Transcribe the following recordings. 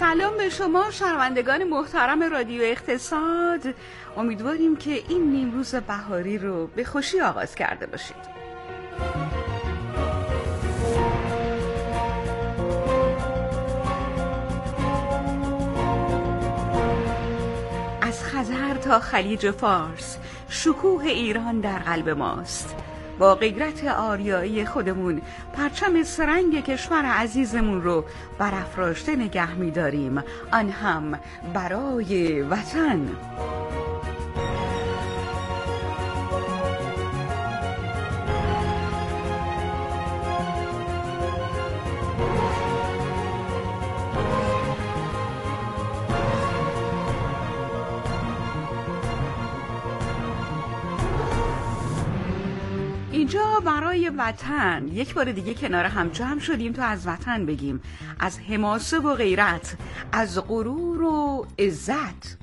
سلام به شما شنوندگان محترم رادیو اقتصاد. امیدواریم که این نیمروز بهاری رو به خوشی آغاز کرده باشید. از خزر تا خلیج فارس شکوه ایران در قلب ماست. با غیرت آریایی خودمون پرچم سرنگ کشور عزیزمون رو برافراشته نگه می‌داریم، آن هم برای وطن. اینجا برای وطن یک بار دیگه کنار هم جمع شدیم تا از وطن بگیم، از حماسه و غیرت، از غرور و عزت.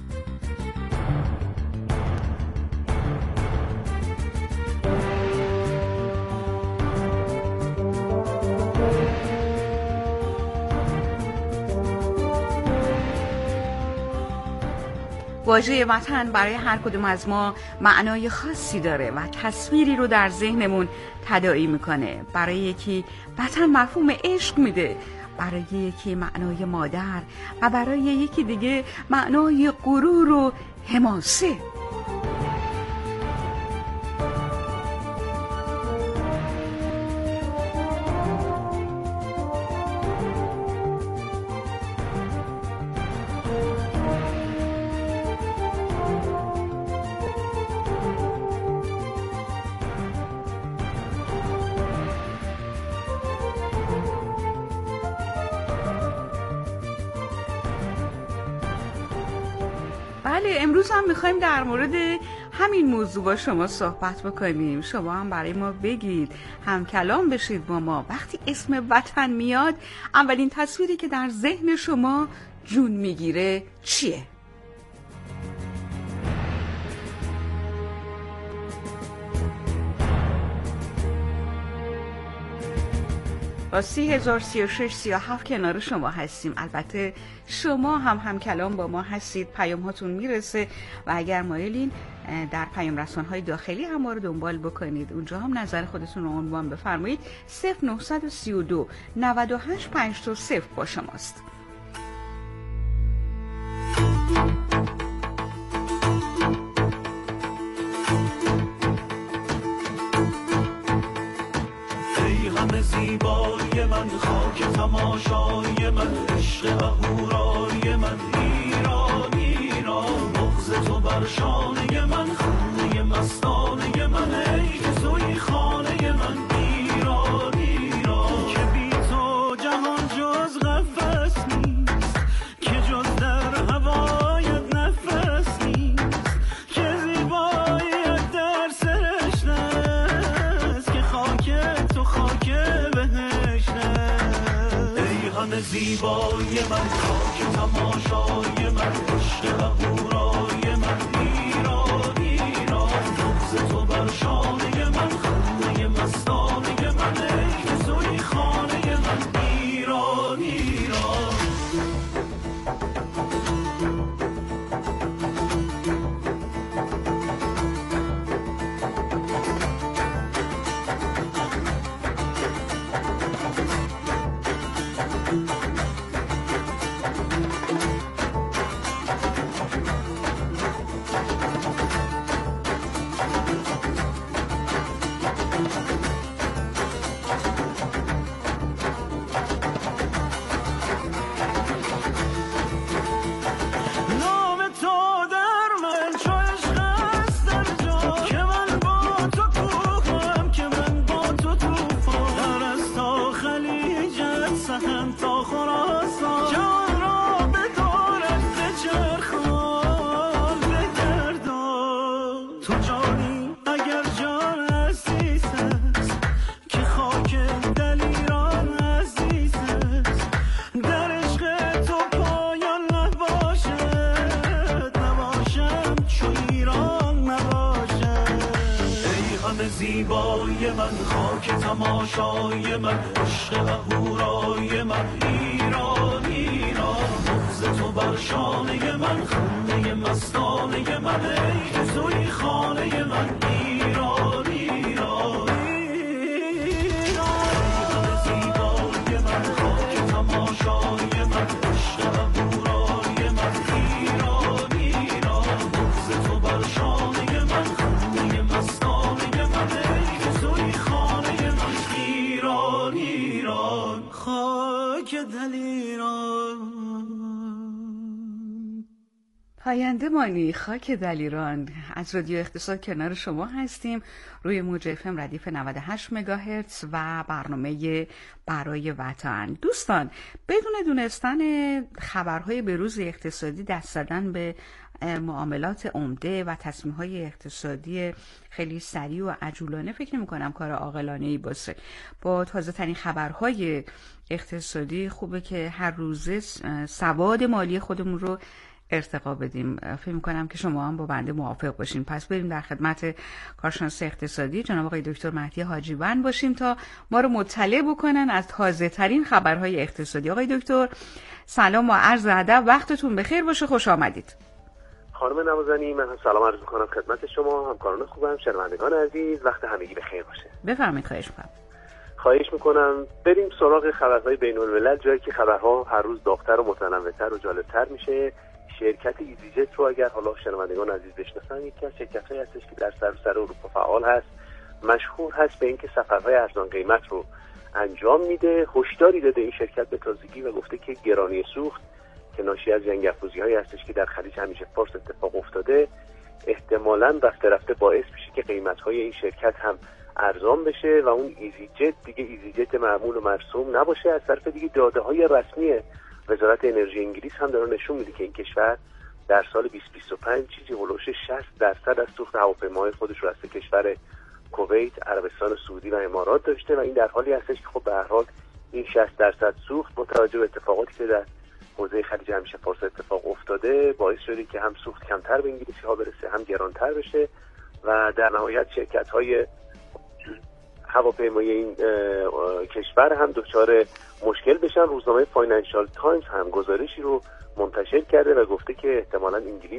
واژه وطن برای هر کدوم از ما معنای خاصی داره و تصویری رو در ذهنمون تداعی میکنه. برای یکی وطن مفهوم عشق میده، برای یکی معنای مادر و برای یکی دیگه معنای غرور و حماسه. بله، امروز هم میخوایم در مورد همین موضوع با شما صحبت بکنیم. شما هم برای ما بگید، هم کلام بشید با ما. وقتی اسم وطن میاد، اولین تصویری که در ذهن شما جون میگیره چیه؟ با 30,036 کنار شما هستیم. البته شما هم کلام با ما هستید، پیام هاتون میرسه و اگر مایلین در پیام رسان‌های داخلی هم ما رو دنبال بکنید، اونجا هم نظر خودتون رو عنوان بفرمایید. 0932 98 520 با شماست. زیبای من، خاک تماشای من، عشق اهورای من، ایران ایران، بغض تو بر شانه من، خانه مستانه من، ای که توی خانه من، ایران ایران، که بی تو جهان جز قفس نیست، که جز در هوایت نفس نیست، که زیباییت در سرشت است، که خاک تو خاک زیبای من، خاک تماشای من، عشق اهورای من، ایران ایران، بغض تو بر شانه من، خانه مستانه من، ای که توی خانه من، ایران ایران. زیبای من، خاک تماشای من، عشق اهورای من، ایران ایران، بر شانه من، خانه مستانه من، ای توی خانه من، ایران ایران ایران زیبای من، خاک تماشای من، عشق هورای من، ایران ایران بغض تو بر شانه من، خانه مستانه من، ای توی خانه من، ایران ایران خاک دل ایران. پاینده مانی، خاک دلیران. از رادیو اقتصاد کنار شما هستیم روی موج FM ردیف 98 مگاهرتز و برنامه برای وطن. دوستان، بدون دونستن خبرهای بروز اقتصادی دست زدن به معاملات عمده و تصمیم‌های اقتصادی خیلی سریع و عجولانه فکر نمی‌کنم کار عاقلانه‌ای باشه. با تازه‌ترین خبرهای اقتصادی خوبه که هر روزه سواد مالی خودمون رو ارتقا بدیم. فکر می‌کنم که شما هم با بنده موافق باشین. پس بریم در خدمت کارشناس اقتصادی جناب آقای دکتر مهدی حاجیوند باشیم تا ما رو مطلع بکنن از تازه‌ترین خبرهای اقتصادی. آقای دکتر سلام و عرض ادب، وقتتون بخیر باشه، خوش آمدید. خانم نوازنی، من هم سلام عرض می‌کنم خدمت شما، همکاران خوبم، شنوندگان عزیز، وقت همگی بخیر باشه. بفرمایید. خواهش می‌کنم. خواهش می‌کنم. بریم سراغ خبرهای بین‌الملل، جایی که خبرها هر روز داغ‌تر و متنوع‌تر و جالب‌تر میشه. شرکت ایزیجت رو اگر حالا شنوندگان عزیز بشناسن، یکی از شرکت‌هایی هستش که در سراسر اروپا فعال هست، مشهور هست به اینکه سفرهای ارزان قیمت رو انجام میده. هشداری داده این شرکت به تازگی و گفته که گرانی سوخت که ناشی از جنگ افروزی‌هایی هستش که در خلیج همیشه فارس اتفاق افتاده، احتمالاً رفته رفته باعث میشه که قیمت‌های این شرکت هم ارزان بشه و اون ایزیجت دیگه ایزیجت معمول و مرسوم نباشه. از طرف دیگه داده‌های رسمی وزارت انرژی انگلیس هم داره نشون میده که این کشور در سال 2025 چیزی هولوش 60% از سوخت هواپیماهای خودش رو از کشور کویت، عربستان سعودی و امارات داشته و این در حالی هستش که خب به هر حال این 60% سوخت با توجه به اتفاقاتی که در حوزه خلیج همیشه فارس اتفاق افتاده باعث شده که هم سوخت کمتر به انگلیسی ها برسه، هم گرانتر بشه و در نهایت شرکت‌های هواپیمایی این کشور هم دچار مشکل بشن. روزنامه فاینانشال تایمز هم گزارشی رو منتشر کرده و گفته که احتمالاً انگلیس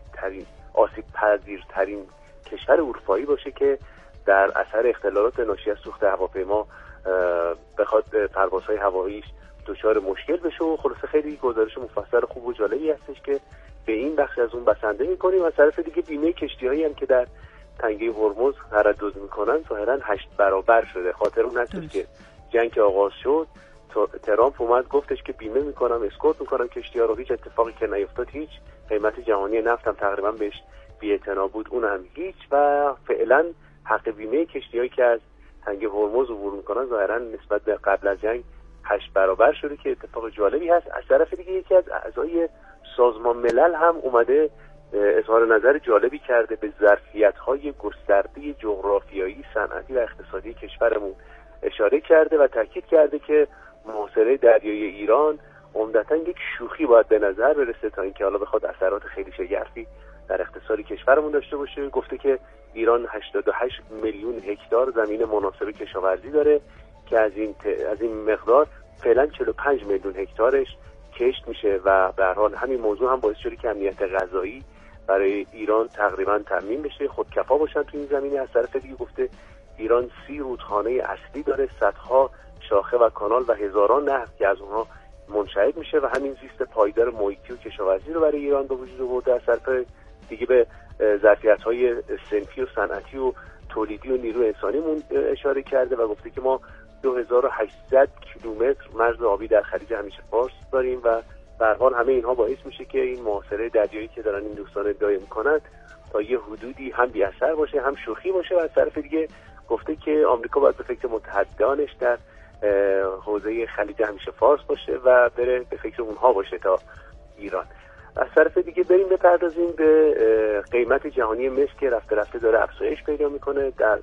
آسیب پذیرترین کشور اروپایی باشه که در اثر اختلالات ناشی از سوخت هواپیما بخواد پروازهای هواییش دچار مشکل بشه. و خلاصه خیلی گزارش مفصل خوب و جالبی هستش که به این بخش از اون بسنده می‌کنیم. از طرف دیگه بیمه کشتی‌هایی هم که در تنگه هرمز تردد میکنن ظاهرا 8 برابر شده. خاطر اون هستش که جنگ آغاز شد، ترامپ اومد گفتش که بیمه میکنم، اسکورت میکنم کشتی‌ها رو، هیچ اتفاقی که نیفتاد، هیچ. قیمت جهانی نفت هم تقریبا بهش بی‌اعتنا بود، اون هم هیچ. و فعلا حق بیمه کشتی‌هایی که از تنگه هرمز عبور میکنن ظاهرا نسبت به قبل از جنگ 8 برابر شده که اتفاق جالبی هست. از طرف دیگه یکی از اعضای سازمان ملل هم اومده اظهار نظر جالبی کرده، به ظرفیت‌های گسترده جغرافیایی، صنعتی و اقتصادی کشورمون اشاره کرده و تاکید کرده که محاصره دریایی ایران عمدتاً یک شوخی باید به نظر برسه تا اینکه حالا بخواد اثرات خیلی شگرفی در اقتصاد کشورمون داشته باشه. گفته که ایران 88 میلیون هکتار زمین مناسب کشاورزی داره که از این مقدار فعلا 45 میلیون هکتارش کشت میشه و به هر حال همین موضوع هم باعث شده که امنیت غذایی برای ایران تقریبا تامین بشه، خودکفا باشن تو این زمینه. از طرف دیگه گفته ایران 30 رودخانه اصلی داره، صدها شاخه و کانال و هزاران نهر که از اونها منشعب میشه و همین زیست پایدار محیطی و کشاورزی رو برای ایران به وجود آورده. از طرف دیگه به ظرفیت‌های صنفی و صنعتی و تولیدی و نیرو انسانیمون اشاره کرده و گفته که ما 2800 کیلومتر مرز آبی در خلیج همیشه فارس داریم و به هر حال همه اینها باعث میشه که این محاصره دریایی که دارن این دوستان ادعا میکنن تا یه حدودی هم بی اثر باشه، هم شوخی باشه. و از طرف دیگه گفته که آمریکا باید به فکر متحدانش در حوزه خلیج همیشه فارس باشه و بره به فکر اونها باشه تا ایران. از طرف دیگه بریم بپردازیم به قیمت جهانی مس که رفته رفته داره افزایش پیدا میکنه. در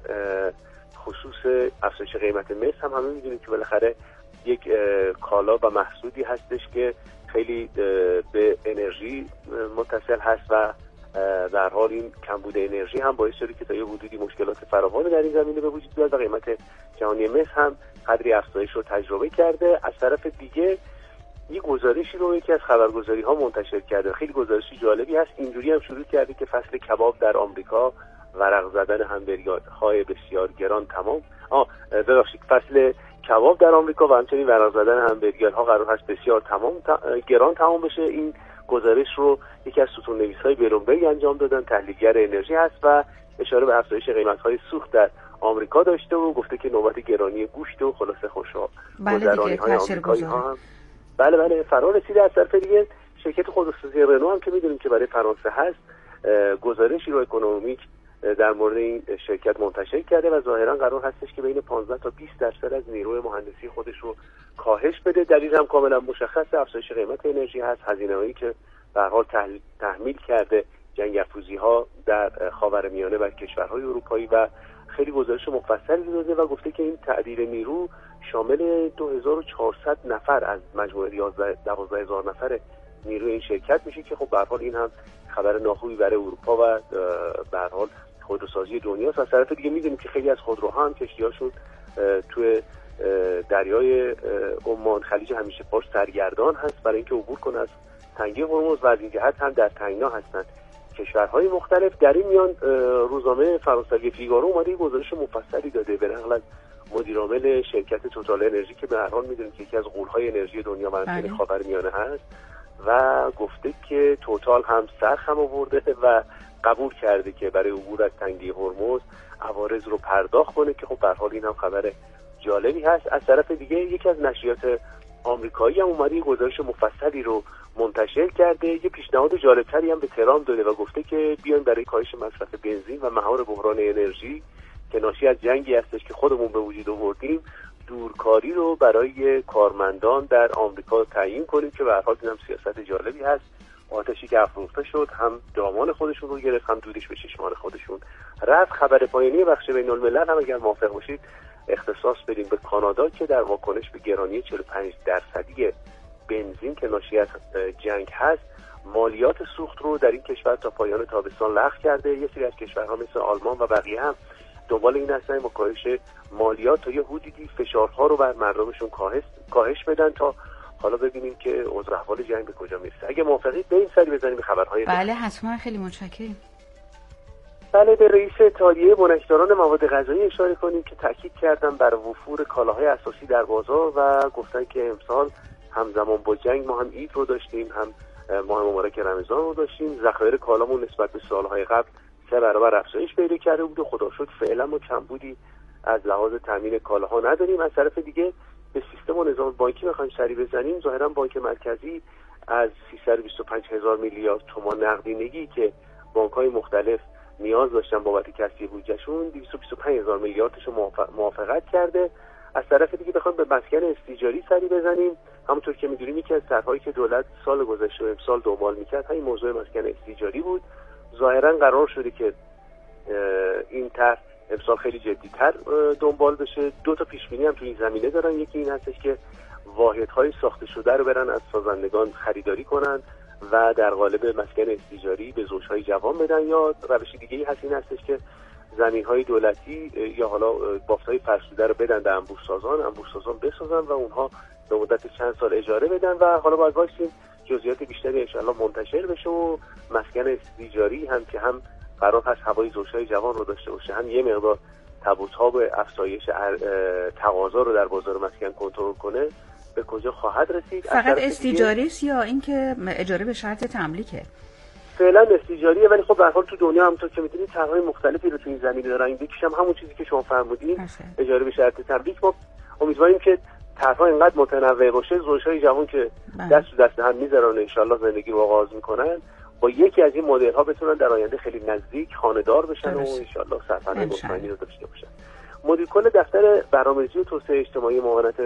خصوص افزایش قیمت مس هم همه میدونید که بالاخره یک کالا و محصولی هستش که خیلی به انرژی متصل هست و در حال این کمبود انرژی هم باعث شده که تا یه حدودی مشکلات فراوانی در این زمینه به وجود بیاد و قیمت جهانی مس هم قدری افزایش رو تجربه کرده. از طرف دیگه یه گزارشی رو یکی از خبرگزاری‌ها منتشر کرده. خیلی گزارشی جالبی هست. اینجوری هم شروع کرده که فصل کباب در آمریکا، ورق زدن همبرگرهای بسیار گران تمام فصل کباب در آمریکا و همچنین ورق زدن همبرگرها قرار هست بسیار گران تمام بشه. این گزارش رو یکی از ستون‌نویس‌های بلومبرگ انجام دادن، تحلیلگر انرژی هست و اشاره به افزایش قیمت‌های سوخت در آمریکا داشته و گفته که نوبت گرانی گوشت و خلاصه خوش‌گذرانی‌های آمریکایی‌ها هم بله فرا رسیده. از طرف دیگه شرکت خودروسازی رنو هم که می‌دونیم که برای فرانسه هست، گزارشی رو اکونومیک در مورد این شرکت منتشر کرده و ظاهرا قرار هستش که بین 15 تا 20% از نیروی مهندسی خودش رو کاهش بده. دلیل هم کاملا مشخصه، افزایش قیمت انرژی هست، هزینه‌هایی که به هر حال تحمیل کرده جنگ افروزی‌ها در خاورمیانه و کشورهای اروپایی و خیلی گزارش مفصلی داده و گفته که این تعدیل نیرو شامل 2400 نفر از مجموعه 12000 نفر نیروی این شرکت میشه که خب به هر حال این هم خبر ناخوبی برای اروپا و به هر حال خودروسازی دنیاست. از طرف دیگه میدونیم که خیلی از خودروها هم کشتی‌هاشون توی دریای عمان، خلیج همیشه پاش سرگردان هست برای اینکه عبور کنه از تنگه هرمز و از این جهت هم در تنگنا هستند کشورهای مختلف. در این میان روزنامه فرانسوی فیگارو اومده گزارش مفصلی داده به نقل از مدیرعامل شرکت توتال انرژی که به هر حال میدونیم که یکی از غول‌های انرژی دنیا منطقه خاورمیانه هست و گفته که توتال هم سرخم آورده و قبول کرده که برای عبور از تنگه هرمز عوارض رو پرداخت کنه که خب به هر حال این هم خبر جالبی هست. از طرف دیگه یکی از نشریات آمریکایی هم اومده گزارش مفصلی رو منتشر کرده. یه پیشنهاد جالبتری هم به ترامپ داده و گفته که بیاین برای کاهش مصرف بنزین و مهار بحران انرژی که ناشی از جنگی هستش که خودمون به وجود آوردیم، دورکاری رو برای کارمندان در آمریکا تعیین کنیم که به هر حال این هم سیاست جالبی هست. آتشی که افروخته شد هم دامان خودشون رو گرفت هم دودش به چشمان خودشون رفت. خبر پایانی بخش بین‌الملل هم اگر موافق باشید اختصاص بدیم به کانادا که در واکنش به گرانی 45% بنزین که ناشی از جنگ هست مالیات سوخت رو در این کشور تا پایان تابستان لغو کرده. یه سری از کشورها مثل آلمان و بقیه هم دنبال این هستن با کاهش مالیات تا یه حدودی فشارها رو بر مردمشون کاهش بدن تا حالا ببینیم که اوضاع احوال جنگ به کجا میرسه. اگه موافقید به این سری بزنیم به خبرهای بله حتما، خیلی متشکرم. بله، به رئیس اتحادیه بنکداران مواد غذایی اشاره کنیم که تاکید کردن بر وفور کالاهای اساسی در بازار و گفتن که امسال همزمان با جنگ ما هم عید رو داشتیم، هم ماه مبارک رمضان رو داشتیم. ذخایر کالامون نسبت به سالهای قبل 3 برابر افزایش پیدا کرده بود و خدا شد فعلا ما کمبودی از لحاظ تامین کالاها نداریم. از طرف دیگه به سیستم و نظام بانکی بخوایم سری بزنیم، ظاهرا بانک مرکزی از 325,000 میلیارد تومان نقدینگی که بانک‌های مختلف نیاز داشتن بابت کسری بودجهشون 225,000 میلیاردش رو موافقت کرده. از طرف دیگه بخوایم به مسکن استیجاری سری بزنیم، همونطور که می‌دونیم یکی از طرح‌هایی که دولت سال گذشته و امسال دنبال می‌کرد همین موضوع مسکن استیجاری بود. ظاهرا قرار شده که این طرح امسال خیلی جدی‌تر دنبال بشه. 2 تا پیش‌بینی هم تو این زمینه دارن. یکی این هستش که واحدهای ساخته شده رو برن از سازندگان خریداری کنن و در قالب مسکن استیجاری به زوجهای جوان بدن، یا روش دیگه‌ای هست این هستش که زمین‌های دولتی یا حالا بافت‌های فرسوده رو بدن به انبوه‌سازان بسازن و اونها به مدت چند سال اجاره بدن و حالا باید وایسیم جزئیات بیشتری ان شاءالله منتشر بشه و مسکن استیجاری هم که هم قرار هست هوای زوجهای جوان رو داشته باشه، هم یه مقدار تبوتاب افزایش تقاضا رو در بازار مسکن کنترل کنه، به کجا خواهد رسید؟ فقط استیجاری است یا اینکه اجاره به شرط تملیکه؟ فعلا استیجاریه، ولی خب به هر حال تو دنیا همونطور که می‌دونید طرح‌های مختلفی رو تو این زمینه دارن. یکیش هم همون چیزی که شما فرمودین، اجاره به شرط تملیک. ما امیدواریم که طرح‌ها اینقدر متنوع باشه، زوجهای جوان که دست تو دست هم میذارن ان شاءالله زندگی رو آغاز میکنن با یکی از این مدل‌ها بتونن در آینده خیلی نزدیک خانه‌دار بشن و ان شاءالله سرپناه مطمئنی رو داشته باشن. مدیر کل دفتر برنامه‌ریزی و توسعه اجتماعی معاونت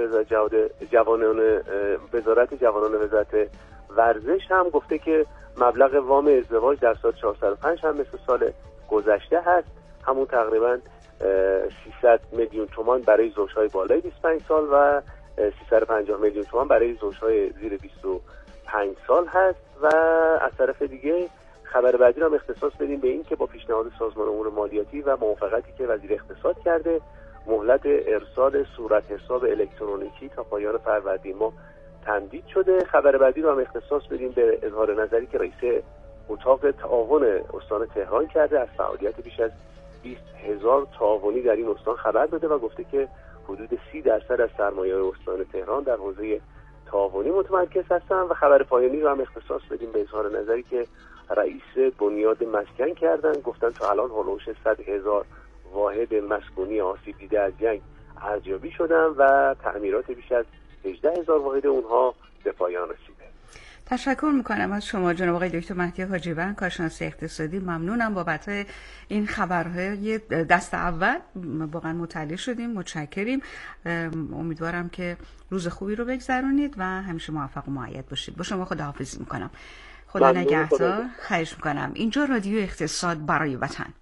وزارت جوانان وزارت ورزش هم گفته که مبلغ وام ازدواج در سال 405 هم مثل سال گذشته هست، همون تقریبا 300 میلیون تومان برای زوجهای بالای 25 سال و 350 میلیون تومان برای زوجهای زیر 25 سال هست. و از طرف دیگه خبر بعدی رو هم اختصاص بدیم به این که با پیشنهاد سازمان امور مالیاتی و موافقتی که وزیر اقتصاد کرده، مهلت ارسال صورت حساب الکترونیکی تا پایان فروردین ماه تمدید شده. خبر بعدی رو هم اختصاص بدیم به اظهار نظری که رئیس اتاق تعاون استان تهران کرده. از فعالیت بیش از 20,000 تعاونی در این استان خبر داده و گفته که حدود 30% از سرمایه استان تهران در حوزه تعاونی متمرکز هستن. و خبر پایانی رو هم اختصاص بدیم به اظهار نظری که رئیس بنیاد مسکن کردن. گفتن تا الان هولوش 100,000 واحد مسکونی آسیب دیده از جنگ ارزیابی شدن و تعمیرات بیش از 18,000 واحد اونها به پایان رسیده. تشکر میکنم از شما جناب آقای دکتر مهدی حاجی‌وند، کارشناس اقتصادی. ممنونم بابت این خبرهای دست اول، واقعا مطلع شدیم. متشکریم. امیدوارم که روز خوبی رو بگذرونید و همیشه موفق و مؤید باشید. با شما خداحافظی میکنم. خدا نگهدار. خواهش میکنم. اینجا رادیو اقتصاد برای وطن.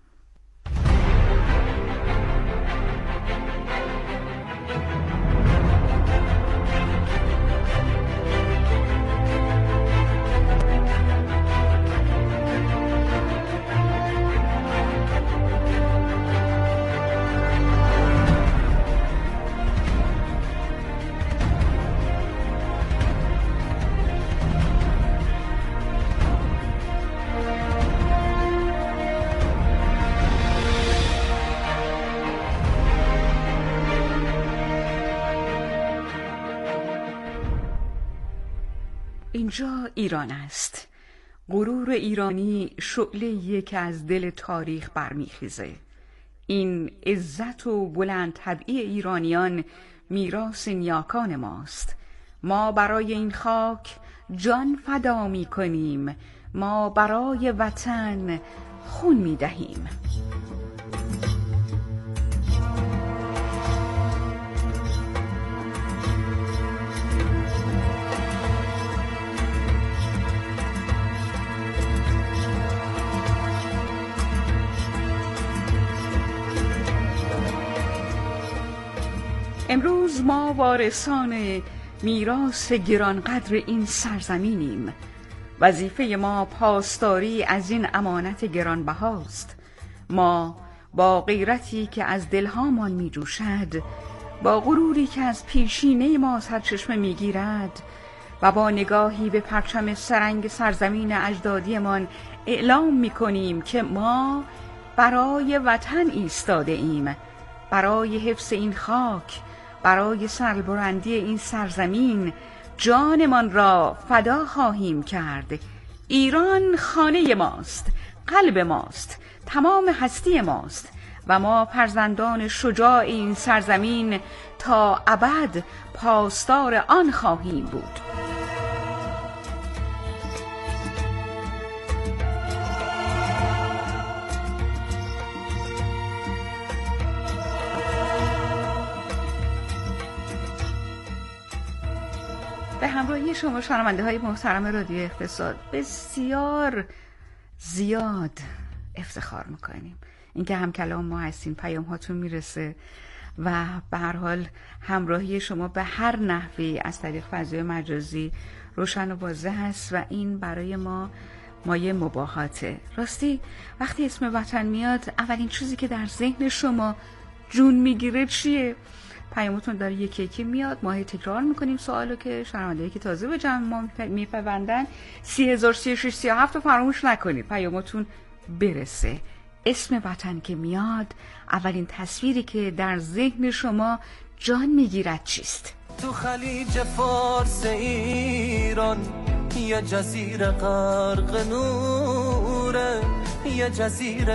اینجا ایران است. غرور ایرانی شعله‌ای که از دل تاریخ برمیخیزه. این عزت و بلند طبعی ایرانیان میراث نیاکان ماست. ما برای این خاک جان فدا می‌کنیم. ما برای وطن خون می‌دهیم. امروز ما وارثان میراث گرانقدر این سرزمینیم. وظیفه ما پاسداری از این امانت گرانبهاست. ما با غیرتی که از دلهامان می جوشد، با غروری که از پیشینه ما سرچشمه می گیرد و با نگاهی به پرچم سرنگ سرزمین اجدادیمان اعلام می کنیم که ما برای وطن ایستاده ایم، برای حفظ این خاک، برای سربلندی این سرزمین جانمان را فدا خواهیم کرد. ایران خانه ماست، قلب ماست، تمام هستی ماست و ما فرزندان شجاع این سرزمین تا ابد پاسدار آن خواهیم بود. به همراهی شما شنونده های محترم رادیو اقتصاد بسیار زیاد افتخار میکنیم اینکه همکلام ما هستین، پیام هاتون میرسه و به هر حال همراهی شما به هر نحوی از طریق فضای مجازی روشن و واضح هست و این برای ما مایه مباهاته. راستی وقتی اسم وطن میاد اولین چیزی که در ذهن شما جون میگیره چیه؟ پیامتون داره یکی یکی میاد. ما تکرار میکنیم سوالو که شنوندهایی که تازه به جمع ما میپیوندن 303637 رو فراموش نکنید، پیامتون برسه. اسم وطن که میاد اولین تصویری که در ذهن شما جان میگیرد چیست؟ تو خلیج فارس ایران یه جزیره غرق نوره، یه جزیره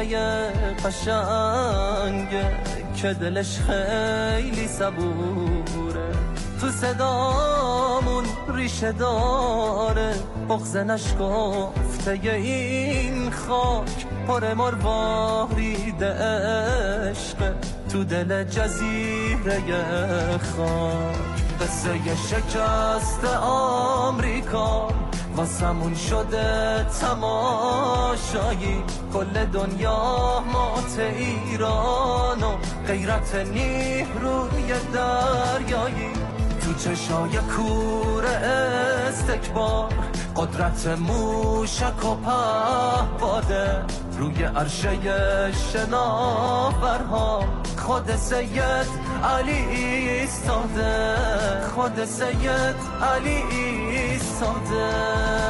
قشنگه که دلش خیلی صبوره. تو صدامون ریشه داره بغض نشکفته این خاک، پر مروارید عشق تو دل جزیره خاک. قصه شکست آمریکا واسمون شده تماشایی، کل دنیا مات ایران و غیرت نیروی دریایی. تو چشای کور استکبار قدرت موشک و پهپاده، روی عرشه شناورها خود سید علی ایستاده، خود سید علی ایستاده.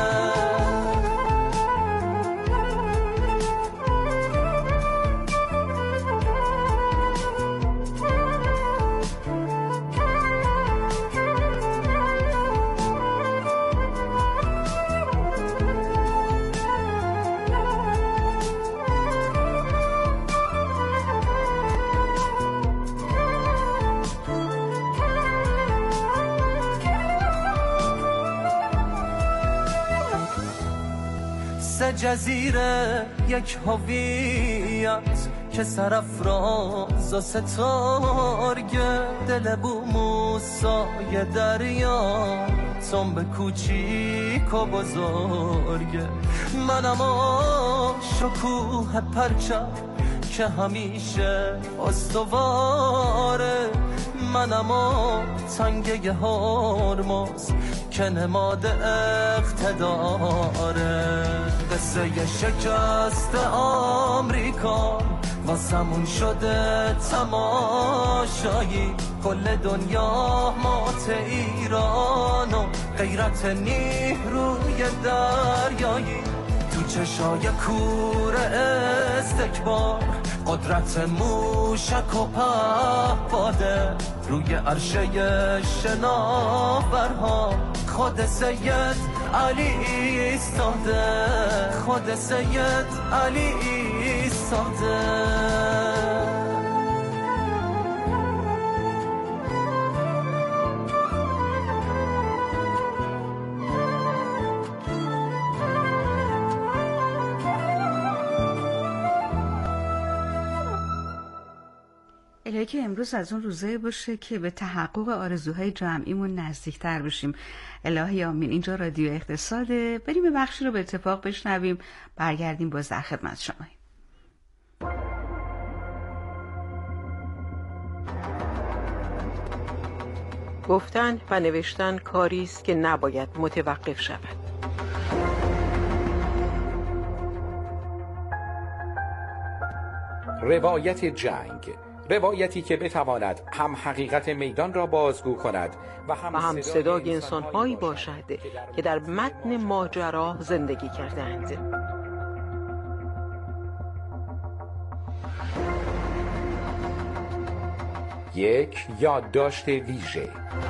جزیره یک هویت که سرافراز و ستارگه، دل بو موسای دریا، تنب کوچیک و بزرگه. منم شکوه پرچم که همیشه استواره، منم تنگه هرمز که نماد اقتداره. قصه شکست آمریکا واسمون شده تماشایی، کل دنیا مات ایران و غیرت نیروی دریایی. تو چشای کور استکبار قدرت موشک و پهپاده، روی عرشه شناورها خود سید علی ایستاده، خود سید علی ایستاده. الهی که امروز از اون روزه باشه که به تحقق آرزوهای جمعیمون نزدیکتر بشیم. الهی آمین. اینجا رادیو اقتصاده. بریم به بخشی رو به اتفاق بشنویم، برگردیم باز در خدمت شما. گفتن و نوشتن کاری است که نباید متوقف شود. روایت جنگ، روایتی که بتواند هم حقیقت میدان را بازگو کند و هم صدای انسان‌هایی باشد که در متن ماجرا زندگی کردند. یک یادداشت ویژه.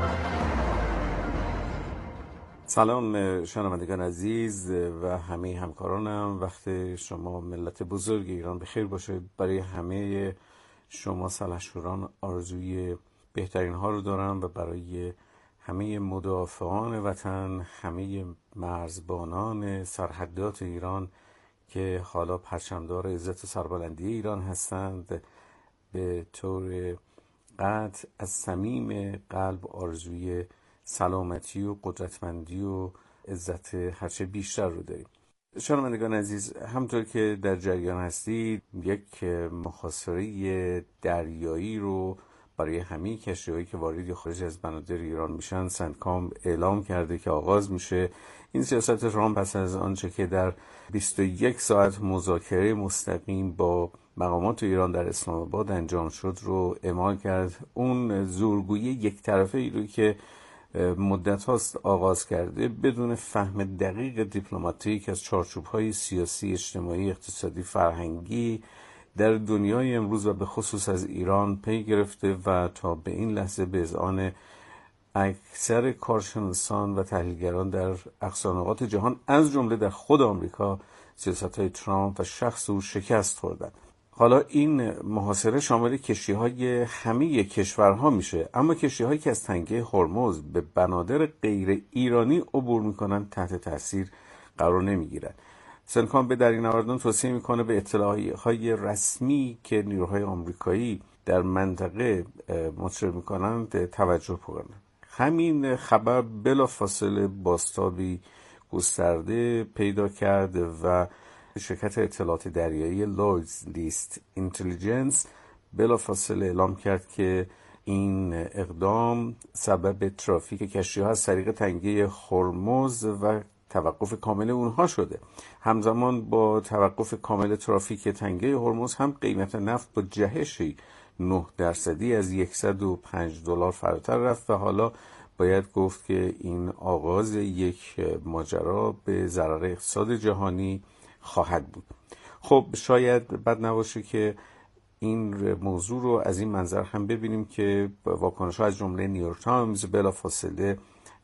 سلام شنوندگان عزیز و همه همکارانم، وقت شما ملت بزرگ ایران بخیر باشه. برای همه شما سلحشوران آرزوی بهترین ها رو دارم و برای همه مدافعان وطن، همه مرزبانان سرحدات ایران که حالا پرچمدار عزت و سربلندی ایران هستند، به طور قطع از صمیم قلب آرزوی سلامتی و قدرتمندی و عزت هرچه بیشتر رو داریم. شنوندگان عزیز، همطور که در جریان هستید، یک محاصره دریایی رو برای همه کشتی‌هایی که وارد یا خارج از بنادر ایران میشن سنتکام اعلام کرده که آغاز میشه. این سیاست ترامپ پس از آنچه که در 21 ساعت مذاکره مستقیم با مقامات ایران در اسلام آباد انجام شد رو اعمال کرد. اون زورگویی یک طرفه ای رو که مدت هاست آغاز کرده بدون فهم دقیق دیپلماتیک از چارچوب‌های سیاسی، اجتماعی، اقتصادی، فرهنگی در دنیای امروز و به خصوص از ایران پی گرفته و تا به این لحظه به اذعان اکثر کارشناسان و تحلیلگران در اقصا نقاط جهان از جمله در خود آمریکا سیاست‌های ترامپ و شخص او شکست خوردند. حالا این محاصره شامل کشتی‌های همه کشورها میشه، اما کشتی‌هایی که از تنگه هرمز به بنادر غیر ایرانی عبور میکنن تحت تاثیر قرار نمیگیرن. سنتکام به در این نوردان توصیه میکنه به اطلاعات‌های رسمی که نیروهای آمریکایی در منطقه مطرح میکنند توجه کنند. همین خبر بلافاصله بازتابی گسترده پیدا کرد و شرکت اطلاعات دریایی لویدز لیست اینتلیجنس بلافاصله اعلام کرد که این اقدام سبب ترافیک کشتی‌ها از طریق تنگه هرمز و توقف کامل اونها شده. همزمان با توقف کامل ترافیک تنگه هرمز هم قیمت نفت با جهشی 9% از $105 فراتر رفت و حالا باید گفت که این آغاز یک ماجرا به ضرر اقتصاد جهانی خواهد بود. خب شاید بد نباشه که این موضوع رو از این منظر هم ببینیم که واکنش‌ها از جمله نیویورک تایمز بلافاصله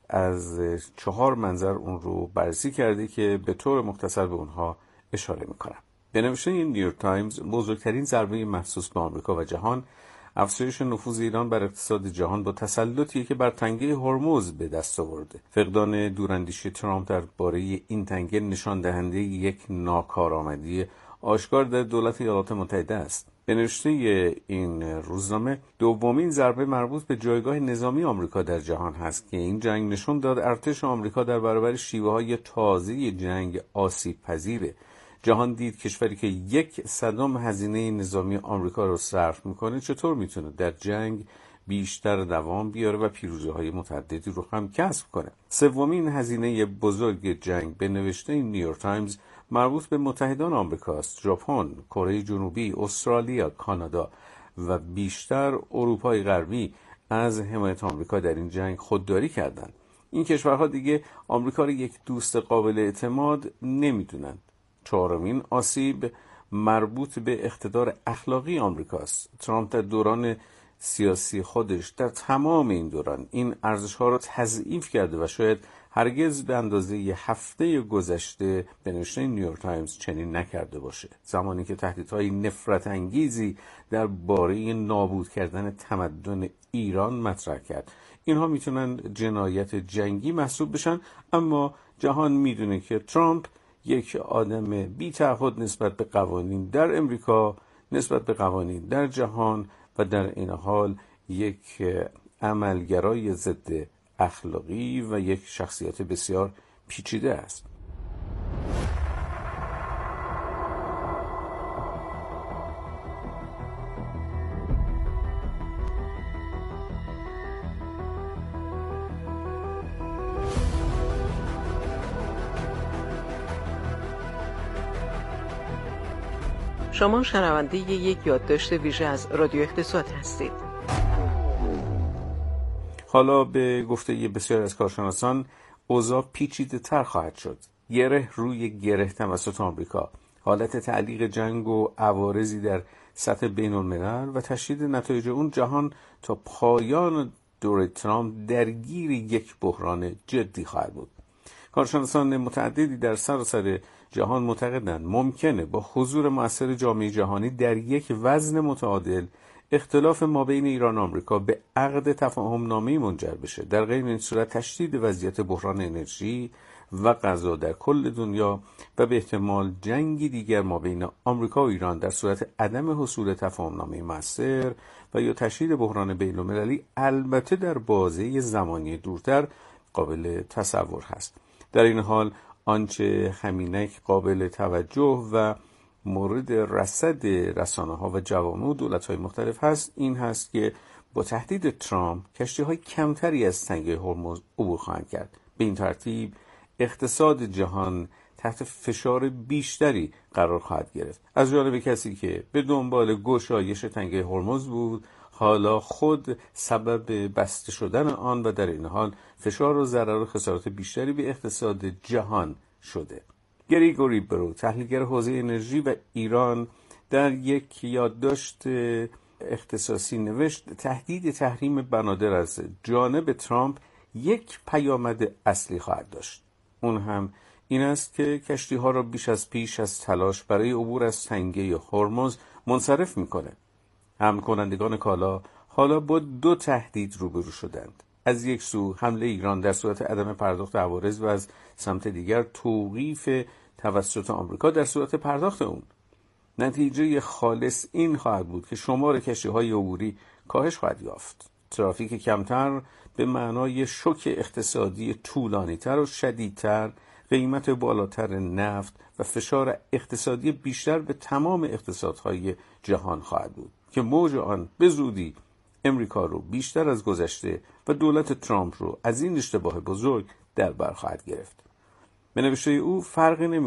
از 4 منظر اون رو بررسی کرده که به طور مختصر به اونها اشاره میکنم. به نوشته نیویورک تایمز بزرگترین ضربه مخصوص به آمریکا و جهان افزایش نفوذ ایران بر اقتصاد جهان با تسلطی که بر تنگه هرمز به دست آورده. فقدان دوراندیشی ترامپ درباره این تنگه نشان دهنده یک ناکارآمدی آشکار در دولت ایالات متحده است. به نوشته این روزنامه دومین ضربه مربوط به جایگاه نظامی آمریکا در جهان هست که این جنگ نشون داد ارتش آمریکا در برابر شیوه‌های تازه جنگ آسیب پذیره. جهان دید کشوری که 1/100 هزینه نظامی آمریکا رو صرف میکنه چطور میتونه در جنگ بیشتر دوام بیاره و پیروزی‌های متعددی رو هم کسب کنه. سومین هزینه بزرگ جنگ به نوشته نیویورک تایمز مربوط به متحدان آمریکاست. ژاپن، کره جنوبی، استرالیا، کانادا و بیشتر اروپای غربی از حمایت آمریکا در این جنگ خودداری کردند. این کشورها دیگه آمریکا رو یک دوست قابل اعتماد نمیدونند. چهارمین آسیب مربوط به اقتدار اخلاقی آمریکاست. ترامپ در دوران سیاسی خودش در تمام این دوران این ارزش‌ها رو تضعیف کرده و شاید هرگز به اندازه هفته گذشته به نوشته نیویورک تایمز چنین نکرده باشه. زمانی که تهدیدهای نفرت انگیزی درباره نابود کردن تمدن ایران مطرح کرد. اینها میتونن جنایت جنگی محسوب بشن، اما جهان میدونه که ترامپ یک آدم بی تعهد نسبت به قوانین در امریکا، نسبت به قوانین در جهان و در این حال یک عملگرای ضد اخلاقی و یک شخصیت بسیار پیچیده است. شما شنونده یک یادداشت ویژه از رادیو اقتصاد هستید. حالا به گفته بسیار از کارشناسان اوضاع پیچیده تر خواهد شد. گره روی گره توسط آمریکا، حالت تعلیق جنگ و عوارضی در سطح بین الملل و تشدید نتایج اون جهان تا پایان دوره ترامپ درگیر یک بحران جدی خواهد بود. کارشناسان متعددی در سراسر جهان معتقدند ممکنه با حضور مؤثر جامعه جهانی در یک وزن متعادل اختلاف مابین ایران و آمریکا به عقد تفاهم نامه‌ای منجر بشه. در غیر این صورت تشدید وضعیت بحران انرژی و غذا در کل دنیا و به احتمال جنگی دیگر مابین آمریکا و ایران در صورت عدم حصول تفاهم نامه مؤثر و یا تشدید بحران بین‌المللی البته در بازه زمانی دورتر قابل تصور هست. در این حال آنچه همینک قابل توجه و مورد رصد رسانه‌ها و جوامع و دولت‌های مختلف هست این هست که با تهدید ترامپ کشتی‌های کمتری از تنگه هرمز عبور خواهند کرد. به این ترتیب اقتصاد جهان تحت فشار بیشتری قرار خواهد گرفت. از جانب کسی که به دنبال گشایش تنگه هرمز بود، حالا خود سبب بسته شدن آن و در این حال فشار و ضرر و خسارات بیشتری به اقتصاد جهان شده. گریگوری برو، تحلیلگر حوزه انرژی و ایران، در یک یادداشت اختصاصی نوشت تهدید تحریم بنادر از جانب ترامپ یک پیامد اصلی خواهد داشت. اون هم این است که کشتی‌ها را بیش از پیش از تلاش برای عبور از تنگه هرمز منصرف می‌کنه. حمل کنندگان کالا حالا با 2 تهدید روبرو شدند. از یک سو حمله ایران در صورت عدم پرداخت عوارض و از سمت دیگر توقیف توسط آمریکا در صورت پرداخت اون. نتیجه خالص این خواهد بود که شمار کشتی‌های عبوری کاهش خواهد یافت. ترافیک کمتر به معنای شوک اقتصادی طولانی‌تر و شدیدتر، قیمت بالاتر نفت و فشار اقتصادی بیشتر به تمام اقتصادهای جهان خواهد بود که موج آن به زودی امریکا رو بیشتر از گذشته و دولت ترامپ رو از این اشتباه بزرگ در بر خواهد گرفت. به نوشته او فرقی